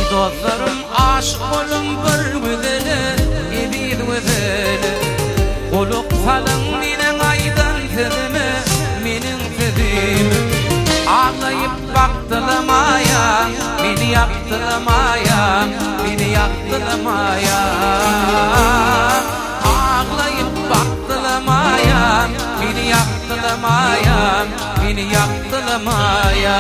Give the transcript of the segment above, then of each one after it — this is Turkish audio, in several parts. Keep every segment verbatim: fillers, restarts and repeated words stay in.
Dostlarım aşık olun bir güzeli, edil güzeli. Kuluk salın minin aydan sezimi, minin sezimi. Ağlayıp baktılamaya, beni yaktılamaya, beni yaktılamaya. Ağlayıp baktılamaya, beni yaktılamaya, beni yaktılamaya.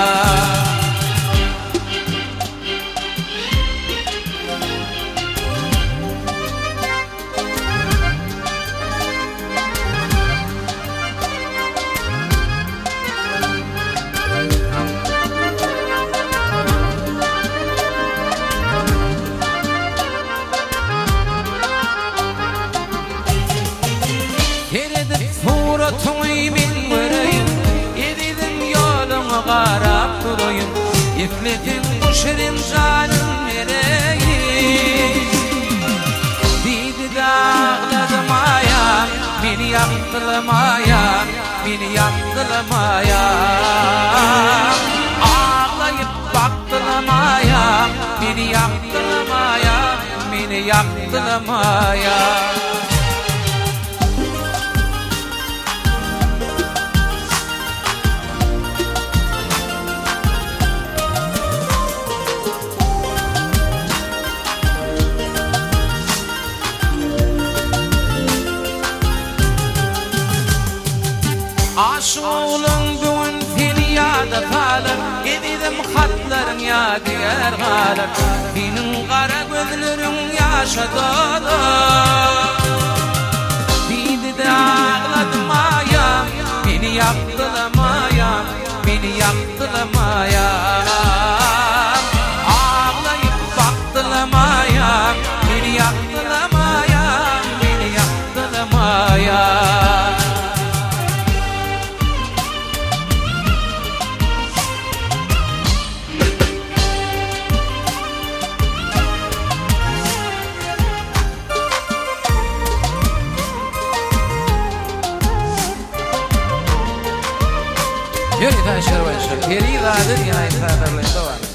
Keredip suratını min göreyim, edidim yolunu qarap durayım. İfletin bu şirin canım vereyim. Didi dağladım ayağım, beni yaktılamaya, beni yaktılamaya. Ağlayıp baktılamaya, beni yaktılamaya, beni yaktılamaya. Aşığılın bugün seni yada kalır, edidim hatların yadigar kalır. Senin kara gözlerin yaşa dolu. Didi de ağladım ayağım, beni yaktılamaya, beni yaktılamaya. Ağlayıp baktılamaya, beni yaktılamaya, beni yaktılamaya. Yürü taşır başır, geri izadır yine izadır.